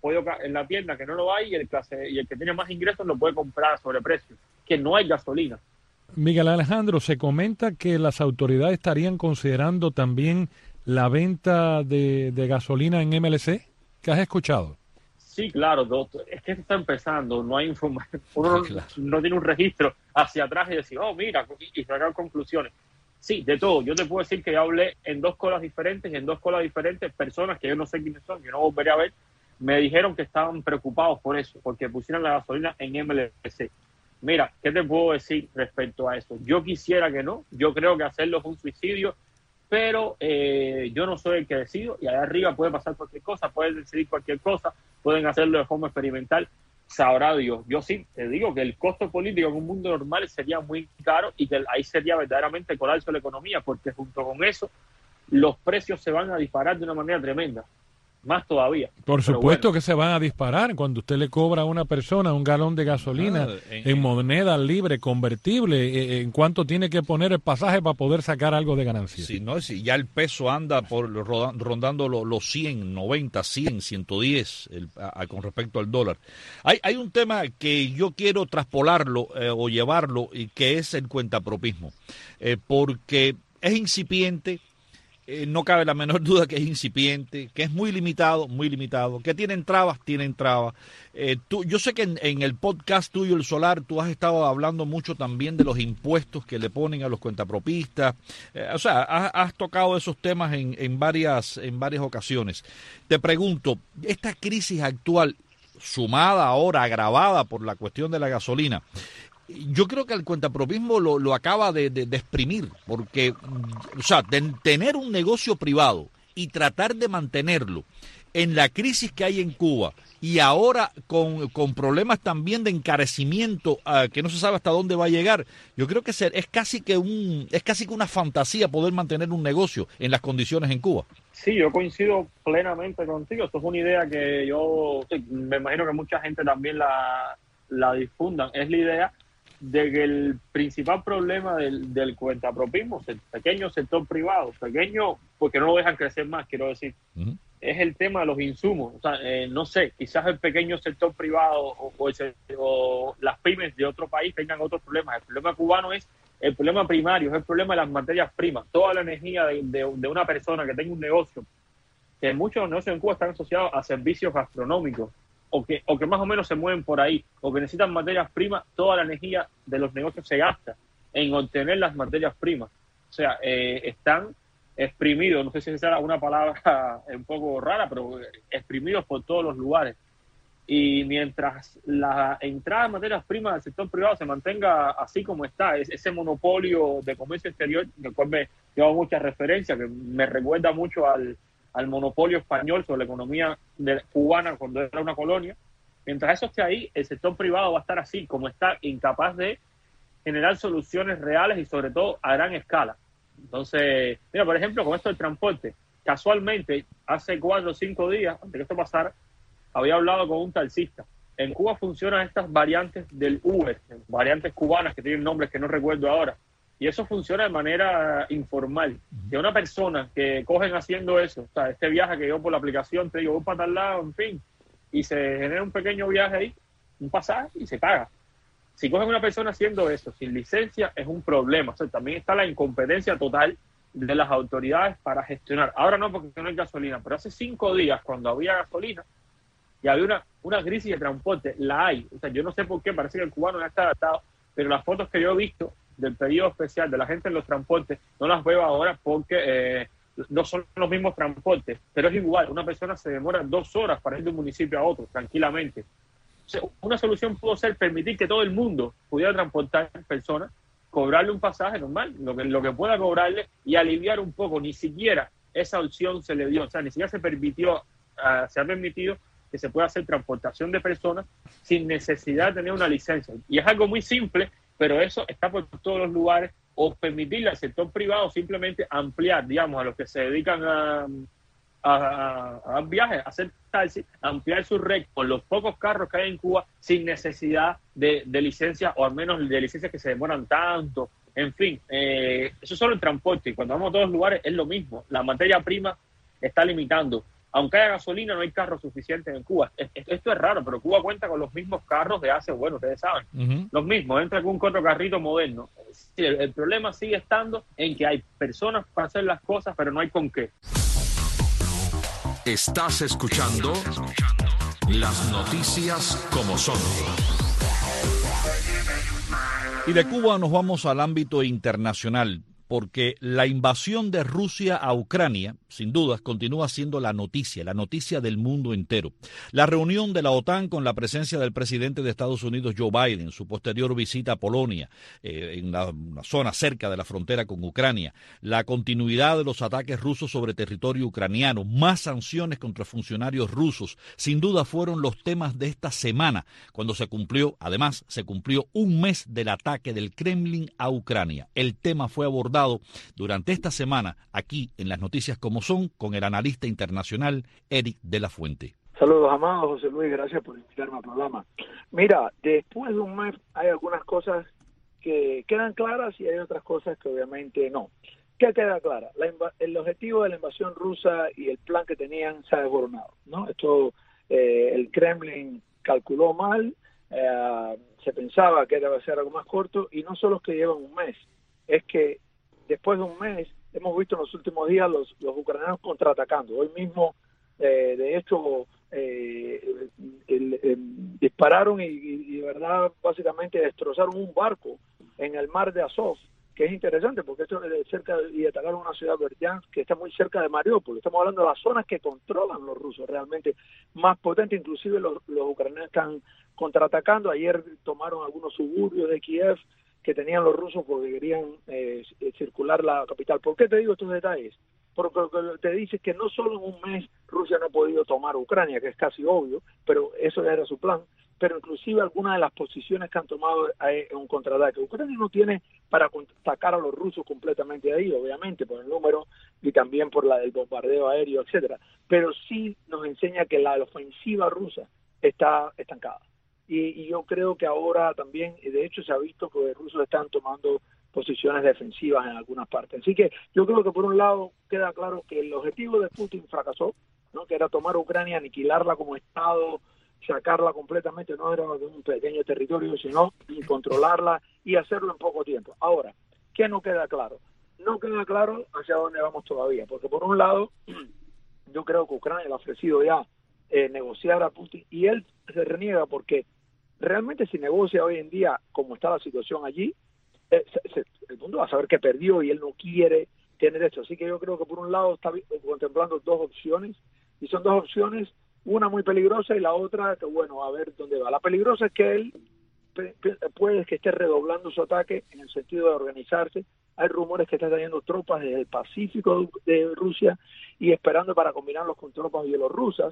en la tienda que no lo hay, y el que tiene más ingresos lo puede comprar a sobreprecio, que no hay gasolina. Miguel Alejandro, se comenta que las autoridades estarían considerando también la venta de gasolina en MLC. ¿Qué has escuchado? Sí, claro, doctor. Es que está empezando, no hay información, uno no tiene un registro hacia atrás y decir, oh, mira, y sacar conclusiones. Sí, de todo. Yo te puedo decir que yo hablé en 2 colas diferentes, y en 2 colas diferentes personas que yo no sé quiénes son, que no volveré a ver, me dijeron que estaban preocupados por eso, porque pusieron la gasolina en MLC. Mira, ¿qué te puedo decir respecto a eso? Yo quisiera que no, yo creo que hacerlo es un suicidio, pero yo no soy el que decido, y allá arriba puede pasar cualquier cosa, pueden decidir cualquier cosa, pueden hacerlo de forma experimental, sabrá Dios. Yo sí te digo que el costo político en un mundo normal sería muy caro y que ahí sería verdaderamente colapso de la economía, porque junto con eso los precios se van a disparar de una manera tremenda. Más todavía. Por supuesto que se van a disparar cuando usted le cobra a una persona un galón de gasolina en moneda libre, convertible. ¿En cuánto tiene que poner el pasaje para poder sacar algo de ganancia? Sí, no, si ya el peso anda rondando los 100, 90, 100, 110 con respecto al dólar. Hay un tema que yo quiero traspolarlo o llevarlo, y que es el cuentapropismo, porque es incipiente. No cabe la menor duda que es incipiente, que es muy limitado, que tienen trabas. Yo sé que en el podcast tuyo, El Solar, tú has estado hablando mucho también de los impuestos que le ponen a los cuentapropistas. O sea, has tocado esos temas en varias ocasiones. Te pregunto, esta crisis actual, sumada ahora, agravada por la cuestión de la gasolina, yo creo que el cuentapropismo lo acaba de exprimir, porque, o sea, tener un negocio privado y tratar de mantenerlo en la crisis que hay en Cuba y ahora con problemas también de encarecimiento que no se sabe hasta dónde va a llegar, yo creo que es casi que una fantasía poder mantener un negocio en las condiciones en Cuba. Sí, yo coincido plenamente contigo. Esto es una idea que yo me imagino que mucha gente también la difundan. Es la idea de que el principal problema del cuentapropismo, el pequeño sector privado, pequeño porque no lo dejan crecer más, quiero decir, es el tema de los insumos. O sea, no sé, quizás el pequeño sector privado o las pymes de otro país tengan otros problemas. El problema cubano es el problema primario, es el problema de las materias primas. Toda la energía de una persona que tenga un negocio, que muchos negocios en Cuba están asociados a servicios gastronómicos, o que más o menos se mueven por ahí, o que necesitan materias primas, toda la energía de los negocios se gasta en obtener las materias primas. O sea, están exprimidos, no sé si esa es una palabra un poco rara, pero exprimidos por todos los lugares. Y mientras la entrada de materias primas del sector privado se mantenga así como está, ese monopolio de comercio exterior, del cual me llevo muchas referencias, que me recuerda mucho al monopolio español sobre la economía cubana cuando era una colonia. Mientras eso esté ahí, el sector privado va a estar así, como está, incapaz de generar soluciones reales y sobre todo a gran escala. Entonces, mira, por ejemplo, con esto del transporte, casualmente, hace 4 o 5 días, antes de que esto pasara, había hablado con un taxista. En Cuba funcionan estas variantes del Uber, variantes cubanas que tienen nombres que no recuerdo ahora. Y eso funciona de manera informal. De una persona que cogen haciendo eso, o sea, este viaje que yo por la aplicación te digo, voy para tal lado, en fin, y se genera un pequeño viaje ahí, un pasaje, y se paga. Si cogen una persona haciendo eso sin licencia, es un problema. O sea, también está la incompetencia total de las autoridades para gestionar. Ahora no, porque no hay gasolina, pero hace 5 días, cuando había gasolina, y había una crisis de transporte, la hay. O sea, yo no sé por qué, parece que el cubano ya está adaptado, pero las fotos que yo he visto del periodo especial de la gente en los transportes, no las veo ahora porque no son los mismos transportes, pero es igual, una persona se demora 2 horas para ir de un municipio a otro, tranquilamente. O sea, una solución pudo ser permitir que todo el mundo pudiera transportar personas, cobrarle un pasaje normal, lo que pueda cobrarle, y aliviar un poco. Ni siquiera esa opción se le dio, o sea, ni siquiera se ha permitido que se pueda hacer transportación de personas sin necesidad de tener una licencia. Y es algo muy simple, pero eso está por todos los lugares, o permitirle al sector privado simplemente ampliar, digamos, a los que se dedican a viajes, a hacer taxi, ampliar su red con los pocos carros que hay en Cuba sin necesidad de licencias, o al menos de licencias que se demoran tanto. En fin, eso es solo el transporte, y cuando vamos a todos los lugares es lo mismo. La materia prima está limitando. Aunque haya gasolina, no hay carros suficientes en Cuba. Esto es raro, pero Cuba cuenta con los mismos carros de hace, bueno, ustedes saben, los mismos, entra algún otro carrito moderno. Sí, el problema sigue estando en que hay personas para hacer las cosas, pero no hay con qué. Estás escuchando las noticias como son. Y de Cuba nos vamos al ámbito internacional. porque la invasión de Rusia a Ucrania, sin dudas, continúa siendo la noticia del mundo entero. La reunión de la OTAN con la presencia del presidente de Estados Unidos, Joe Biden, su posterior visita a Polonia, en una zona cerca de la frontera con Ucrania, la continuidad de los ataques rusos sobre territorio ucraniano, más sanciones contra funcionarios rusos, sin duda fueron los temas de esta semana, cuando se cumplió un mes del ataque del Kremlin a Ucrania. El tema fue abordado durante esta semana aquí en Las Noticias Como Son con el analista internacional Eric de la Fuente. Saludos, amado José Luis, gracias por invitarme al programa. Mira, después de un mes hay algunas cosas que quedan claras y hay otras cosas que obviamente no. ¿Qué queda clara? El objetivo de la invasión rusa y el plan que tenían se ha desboronado, ¿no? Esto, el Kremlin calculó mal, se pensaba que iba a ser algo más corto, y no solo es que llevan un mes, es que después de un mes hemos visto en los últimos días los ucranianos contraatacando. Hoy mismo, de hecho, dispararon y de verdad básicamente destrozaron un barco en el mar de Azov, que es interesante porque esto es cerca, y atacaron una ciudad, Berdyansk, que está muy cerca de Mariupol. Estamos hablando de las zonas que controlan los rusos, realmente más potentes. Inclusive los ucranianos están contraatacando. Ayer tomaron algunos suburbios de Kiev que tenían los rusos porque querían circular la capital. ¿Por qué te digo estos detalles? Porque te dice que no solo en un mes Rusia no ha podido tomar Ucrania, que es casi obvio, pero eso ya era su plan, pero inclusive algunas de las posiciones que han tomado es un contraataque. Ucrania no tiene para atacar a los rusos completamente ahí, obviamente, por el número y también por el bombardeo aéreo, etcétera. Pero sí nos enseña que la ofensiva rusa está estancada. Y yo creo que ahora también, de hecho se ha visto que los rusos están tomando posiciones defensivas en algunas partes. Así que yo creo que por un lado queda claro que el objetivo de Putin fracasó, ¿no? Que era tomar Ucrania, aniquilarla como Estado, sacarla completamente, no era de un pequeño territorio, sino controlarla y hacerlo en poco tiempo. Ahora, ¿qué no queda claro? No queda claro hacia dónde vamos todavía, porque por un lado, yo creo que Ucrania le ha ofrecido ya negociar a Putin, y él se reniega porque realmente si negocia hoy en día como está la situación allí, el mundo va a saber que perdió y él no quiere tener esto. Así que yo creo que por un lado está contemplando dos opciones, y son dos opciones, una muy peligrosa y la otra que, bueno, a ver dónde va. La peligrosa es que él puede que esté redoblando su ataque en el sentido de organizarse. Hay rumores que está trayendo tropas desde el Pacífico de Rusia y esperando para combinarlos con tropas bielorrusas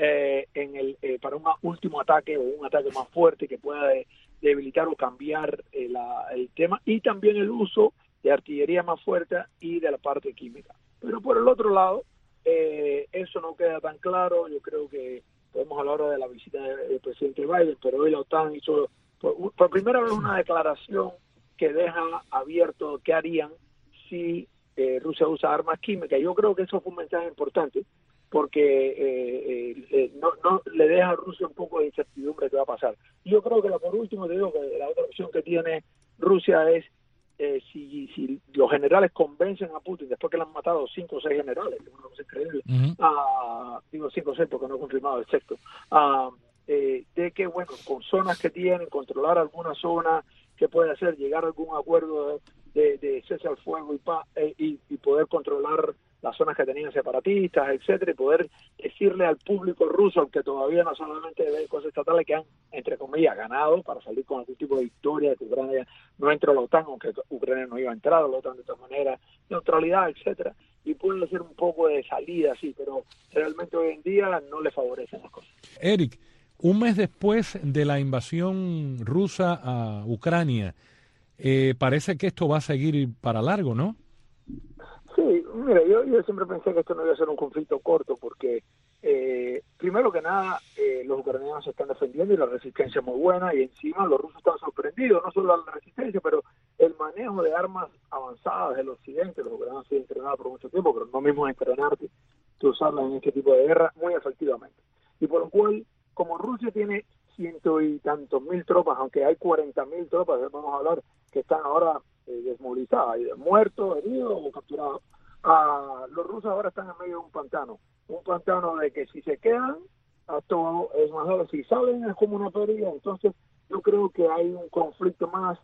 para un último ataque o un ataque más fuerte que pueda debilitar o cambiar el tema, y también el uso de artillería más fuerte y de la parte química. Pero por el otro lado, eso no queda tan claro. Yo creo que podemos hablar ahora de la visita del presidente Biden, pero hoy la OTAN hizo por primera vez una declaración que deja abierto qué harían si Rusia usa armas químicas. Yo creo que eso fue un mensaje importante porque no le deja a Rusia un poco de incertidumbre de qué va a pasar. Y yo creo que por último te digo que la otra opción que tiene Rusia es si los generales convencen a Putin, después que le han matado 5 o 6 generales, que es una cosa increíble, digo 5 o 6 porque no he confirmado el sexto, de que, bueno, con zonas que tienen, controlar alguna zona, que puede hacer llegar a algún acuerdo de cese al fuego y poder controlar las zonas que tenían separatistas, etcétera, y poder decirle al público ruso, aunque todavía no solamente ve cosas estatales, que han, entre comillas, ganado para salir con algún tipo de victoria, que Ucrania no entró a la OTAN, aunque Ucrania no iba a entrar a la OTAN de todas maneras, neutralidad, etcétera, y pueden hacer un poco de salida, sí, pero realmente hoy en día no le favorecen las cosas. Eric, un mes después de la invasión rusa a Ucrania, parece que esto va a seguir para largo, ¿no? Sí, mira, yo siempre pensé que esto no iba a ser un conflicto corto porque, primero que nada, los ucranianos se están defendiendo y la resistencia es muy buena, y encima los rusos están sorprendidos, no solo la resistencia, pero el manejo de armas avanzadas del occidente. Los ucranianos se han entrenado por mucho tiempo, pero no mismo entrenarte, tú usarlas en este tipo de guerra muy efectivamente. Y por lo cual, como Rusia tiene 100 y tantos mil tropas, aunque hay 40.000 tropas, vamos a hablar, que están ahora desmovilizadas, muertos, heridos o capturados, los rusos ahora están en medio de un pantano de que si se quedan, todo es más duro, si salen es como una pérdida. Entonces yo creo que hay un conflicto más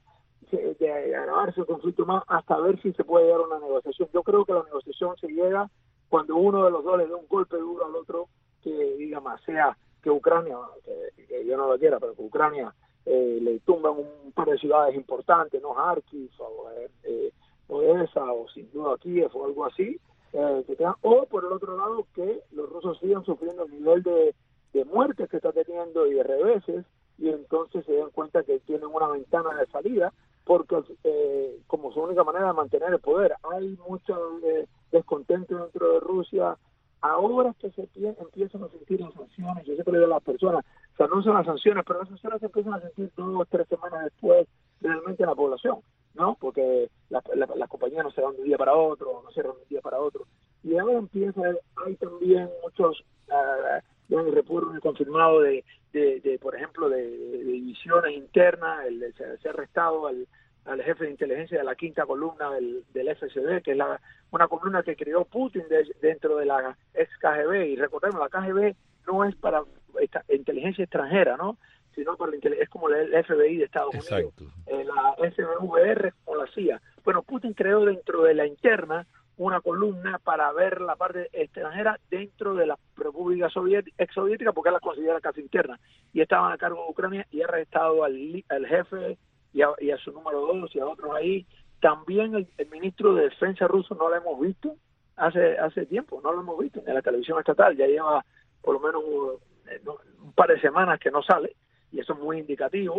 de agravarse el conflicto más hasta ver si se puede llegar a una negociación. Yo creo que la negociación se llega cuando uno de los dos le dé un golpe duro al otro, que diga más, sea que Ucrania, que yo no lo quiera, pero que Ucrania le tumban un par de ciudades importantes, ¿no? Kharkiv o Odessa o sin duda Kiev o algo así, o por el otro lado que los rusos sigan sufriendo el nivel de muertes que está teniendo y de reveses, y entonces se dan cuenta que tienen una ventana de salida, porque como su única manera de mantener el poder. Hay mucho descontento dentro de Rusia. Ahora que se empiezan a sentir las sanciones, yo siempre le digo a las personas, se anuncian las sanciones, pero las sanciones se empiezan a sentir 2 o 3 semanas después realmente en la población, ¿no? Porque las compañías no se van de un día para otro, no cierran de un día para otro. Y ahora hay también muchos reportes confirmados de por ejemplo, de divisiones internas. Se ha arrestado al jefe de inteligencia de la quinta columna del FSB, que es una columna que creó Putin dentro de la ex KGB. Y recordemos, la KGB no es para inteligencia extranjera, ¿no? Sino para es como el FBI de Estados Unidos, la SVR o la CIA. Bueno, Putin creó dentro de la interna una columna para ver la parte extranjera dentro de la República exsoviética, porque él la considera casi interna, y estaban a cargo de Ucrania, y ha arrestado al jefe y a su número 2 y a otros ahí. También el ministro de Defensa ruso no lo hemos visto hace tiempo, no lo hemos visto en la televisión estatal, ya lleva por lo menos un par de semanas que no sale, y eso es muy indicativo.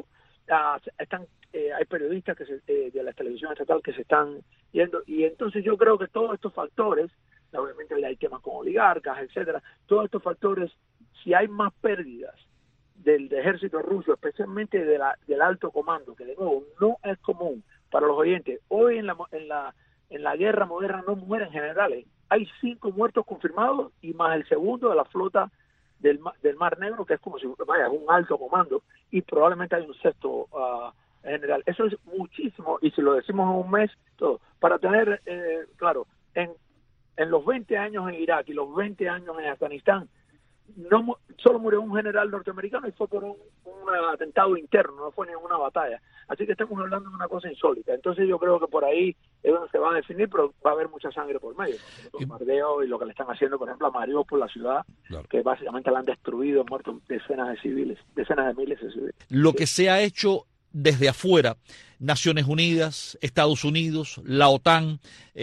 Hay periodistas de la televisión estatal que se están yendo, y entonces yo creo que todos estos factores, obviamente hay temas con oligarcas, etcétera, todos estos factores, si hay más pérdidas del ejército ruso, especialmente del alto comando, que de nuevo no es común para los oyentes. Hoy en la guerra moderna no mueren generales, hay 5 muertos confirmados y más el segundo de la flota del Mar Negro, que es como si vaya un alto comando, y probablemente hay un 6º general. Eso es muchísimo, y si lo decimos en un mes, todo. Para tener, claro, en los 20 años en Irak y los 20 años en Afganistán, solo murió un general norteamericano, y fue por un atentado interno, no fue ni una batalla. Así que estamos hablando de una cosa insólita. Entonces yo creo que por ahí es donde se va a definir, pero va a haber mucha sangre por medio. Los bombardeos y lo que le están haciendo, por ejemplo, a Mariupol, la ciudad, que básicamente la han destruido, muerto decenas de civiles, decenas de miles de civiles. Lo que se ha hecho desde afuera, Naciones Unidas, Estados Unidos, la OTAN,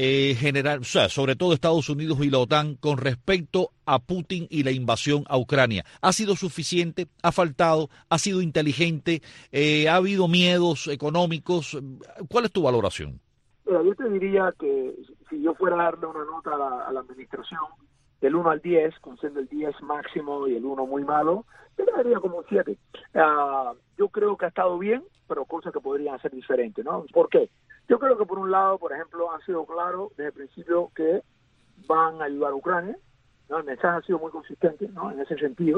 sobre todo Estados Unidos y la OTAN, con respecto a Putin y la invasión a Ucrania, ¿ha sido suficiente? ¿Ha faltado? ¿Ha sido inteligente? ¿Ha habido miedos económicos? ¿Cuál es tu valoración? Mira, yo te diría que si yo fuera a darle una nota a la administración, del 1 al 10, con siendo el 10 máximo y el 1 muy malo, yo le daría como un 7. Yo creo que ha estado bien, pero cosas que podrían ser diferentes, ¿no? ¿Por qué? Yo creo que por un lado, por ejemplo, han sido claros desde el principio que van a ayudar a Ucrania, ¿no? El mensaje ha sido muy consistente, ¿no? En ese sentido.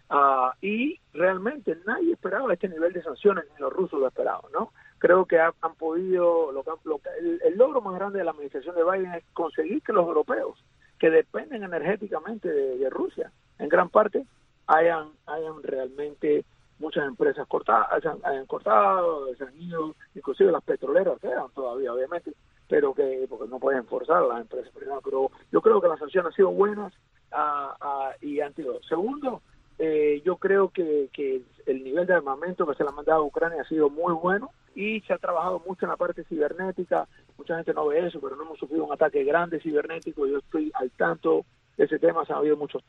Y realmente nadie esperaba este nivel de sanciones, ni los rusos lo esperaban, ¿no? Creo que han podido, el logro más grande de la administración de Biden es conseguir que los europeos, que dependen energéticamente de Rusia, en gran parte, hayan realmente muchas empresas hayan cortado, se han ido, inclusive las petroleras quedan todavía, obviamente, pero porque no pueden forzar a las empresas privadas. Pero yo creo que las sanciones han sido buenas y han sido. Segundo, yo creo que el nivel de armamento que se le ha mandado a Ucrania ha sido muy bueno, y se ha trabajado mucho en la parte cibernética. Mucha gente no ve eso, pero no hemos sufrido un ataque grande cibernético. Yo estoy al tanto de ese tema, se han habido muchos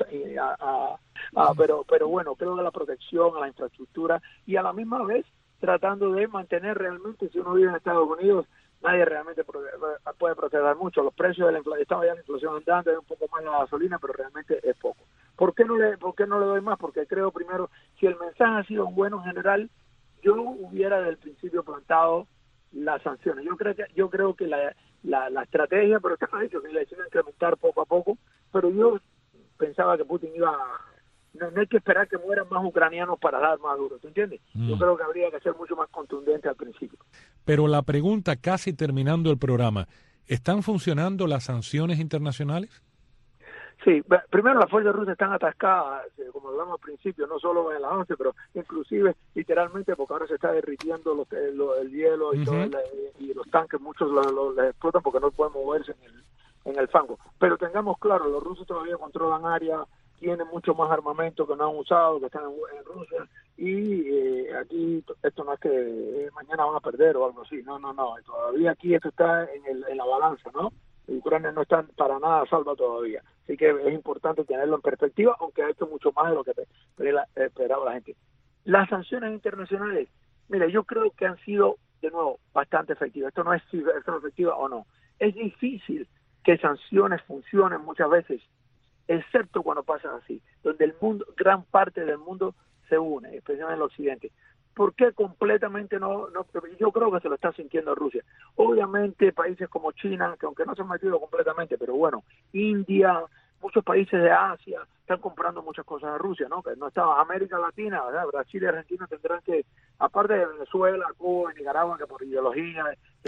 pero bueno, creo que la protección a la infraestructura, y a la misma vez tratando de mantener realmente, si uno vive en Estados Unidos, nadie realmente puede proteger mucho. Los precios de la inflación, estaba ya la inflación andante, es un poco más la gasolina, pero realmente es poco. ¿Por qué no le doy más? Porque creo, primero, si el mensaje ha sido bueno en general, yo hubiera desde el principio plantado las sanciones. Yo creo que la estrategia, pero está dicho que la hicieron incrementar poco a poco, pero yo pensaba que Putin no hay que esperar que mueran más ucranianos para dar más duro, ¿tú entiendes? Yo creo que habría que ser mucho más contundente al principio. Pero la pregunta, casi terminando el programa, ¿están funcionando las sanciones internacionales? Sí, primero las fuerzas rusas están atascadas, como hablamos al principio, no solo en la 11, pero inclusive literalmente porque ahora se está derritiendo el hielo y, y los tanques, muchos los explotan porque no pueden moverse en el fango. Pero tengamos claro, los rusos todavía controlan áreas, tienen mucho más armamento que no han usado, que están en Rusia, y aquí esto no es que mañana van a perder o algo así, no, todavía aquí esto está en la balanza, ¿no? Ucrania no está para nada salva todavía, así que es importante tenerlo en perspectiva, aunque ha hecho mucho más de lo que esperaba la gente. Las sanciones internacionales, mira, yo creo que han sido, de nuevo, bastante efectivas. Esto no es si son efectivas o no. Es difícil que sanciones funcionen muchas veces, excepto cuando pasa así, donde el mundo, gran parte del mundo se une, especialmente el occidente. ¿Por qué completamente no? Yo creo que se lo está sintiendo Rusia. Obviamente países como China, que aunque no se han metido completamente, pero bueno, India, muchos países de Asia están comprando muchas cosas a Rusia, ¿no? Que no estaba América Latina, ¿verdad? Brasil y Argentina tendrán que, aparte de Venezuela, Cuba y Nicaragua, que por ideología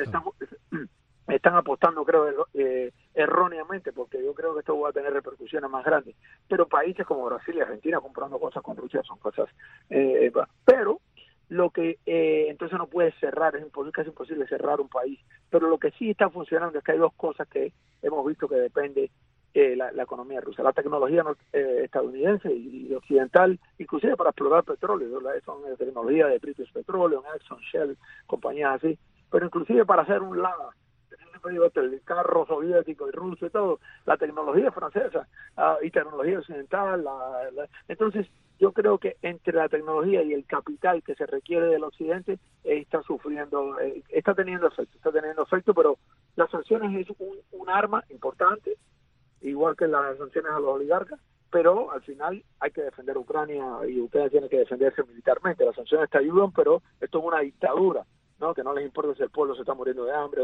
están apostando, creo, erróneamente, porque yo creo que esto va a tener repercusiones más grandes. Pero países como Brasil y Argentina comprando cosas con Rusia son cosas... pero lo que entonces no puede cerrar, es casi imposible cerrar un país. Pero lo que sí está funcionando es que hay dos cosas que hemos visto que depende la economía rusa. La tecnología estadounidense y occidental, inclusive para explorar petróleo, son tecnología de British Petroleum, Exxon, Shell, compañías así, pero inclusive para hacer un lava, el carro soviético y ruso y todo, la tecnología francesa y tecnología occidental, entonces yo creo que entre la tecnología y el capital que se requiere del occidente está teniendo efecto, pero las sanciones es un arma importante, igual que las sanciones a los oligarcas, pero al final hay que defender a Ucrania y Ucrania tiene que defenderse militarmente. Las sanciones te ayudan, pero esto es una dictadura, ¿no? Que no les importa si el pueblo se está muriendo de hambre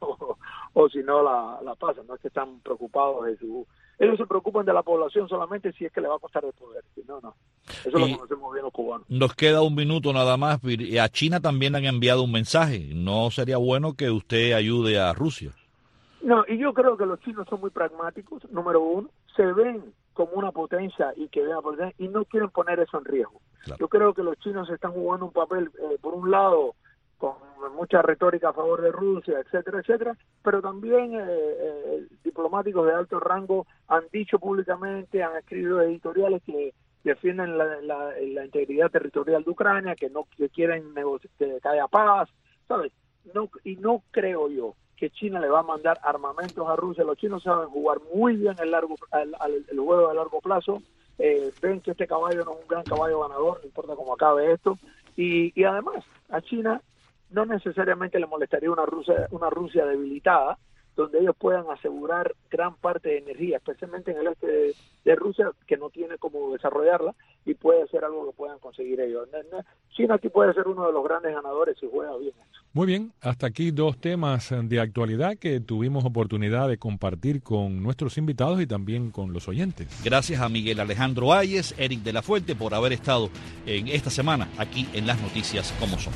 o si no la pasan, no es que están preocupados de su... Ellos se preocupan de la población solamente si es que le va a costar el poder, si no. Eso lo conocemos bien los cubanos. Nos queda un minuto nada más, y a China también han enviado un mensaje, ¿no sería bueno que usted ayude a Rusia? No, y yo creo que los chinos son muy pragmáticos, número uno, se ven como una potencia y no quieren poner eso en riesgo. Claro. Yo creo que los chinos están jugando un papel, por un lado, con mucha retórica a favor de Rusia, etcétera, pero también diplomáticos de alto rango han dicho públicamente, han escrito editoriales que defienden la integridad territorial de Ucrania, que quieren que haya paz, ¿sabes? No creo yo que China le va a mandar armamentos a Rusia. Los chinos saben jugar muy bien el juego a largo plazo, ven que este caballo no es un gran caballo ganador, no importa cómo acabe esto, y además a China no necesariamente le molestaría una Rusia debilitada, donde ellos puedan asegurar gran parte de energía, especialmente en el este de Rusia, que no tiene cómo desarrollarla, y puede ser algo que puedan conseguir ellos. China aquí puede ser uno de los grandes ganadores si juega bien eso. Muy bien, hasta aquí dos temas de actualidad que tuvimos oportunidad de compartir con nuestros invitados y también con los oyentes. Gracias a Miguel Alejandro Ayes, Eric de la Fuente, por haber estado en esta semana aquí en Las Noticias Como Son.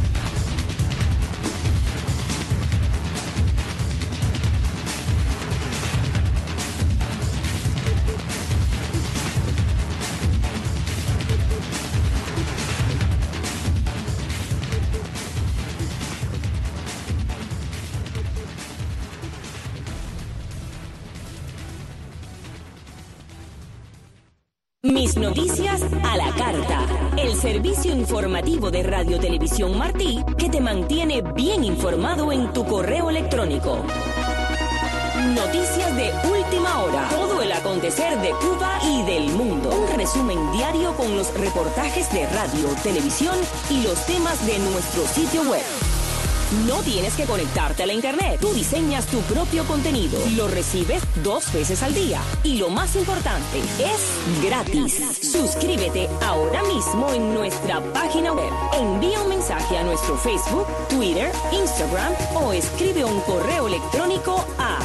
Mis noticias a la carta. El servicio informativo de Radio Televisión Martí que te mantiene bien informado en tu correo electrónico. Noticias de última hora. Todo el acontecer de Cuba y del mundo. Un resumen diario con los reportajes de radio, televisión y los temas de nuestro sitio web. No tienes que conectarte a la internet. Tú diseñas tu propio contenido. Lo recibes 2 veces al día. Y lo más importante, es gratis. Suscríbete ahora mismo en nuestra página web. Envía un mensaje a nuestro Facebook, Twitter, Instagram o escribe un correo electrónico a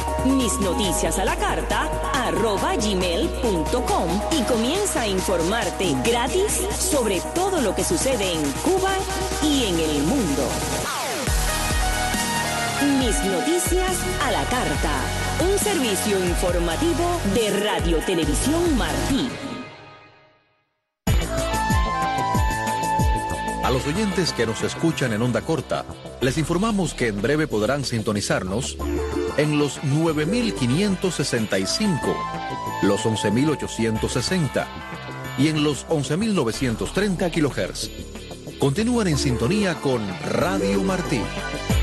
misnoticiasalacarta@gmail.com y comienza a informarte gratis sobre todo lo que sucede en Cuba y en el mundo. Mis noticias a la carta. Un servicio informativo de Radio Televisión Martí. A los oyentes que nos escuchan en onda corta, les informamos que en breve podrán sintonizarnos en los 9.565, los 11.860 y en los 11.930 kHz. Continúan en sintonía con Radio Martí.